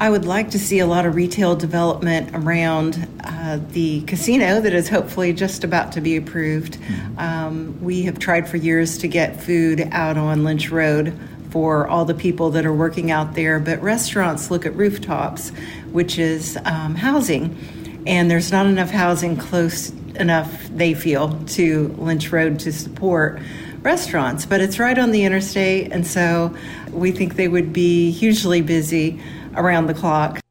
I would like to see a lot of retail development around the casino that is hopefully just about to be approved. We have tried for years to get food out on Lynch Road for all the people that are working out there, but restaurants look at rooftops, which is housing, and there's not enough housing close enough, they feel, to Lynch Road to support restaurants, but it's right on the interstate, and so we think they would be hugely busy around the clock.